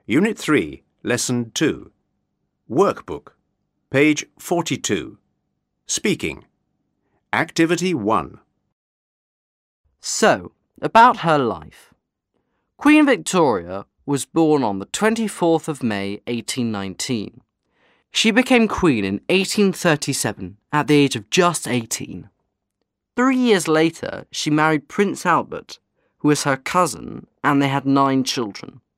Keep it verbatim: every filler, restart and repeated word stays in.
Unit three, Lesson two. Workbook, page forty-two. Speaking. Activity one. So, about her life. Queen Victoria was born on the twenty-fourth of May eighteen nineteen. She became queen in eighteen thirty-seven at the age of just eighteen. Three years later, she married Prince Albert, who was her cousin, and they had nine children.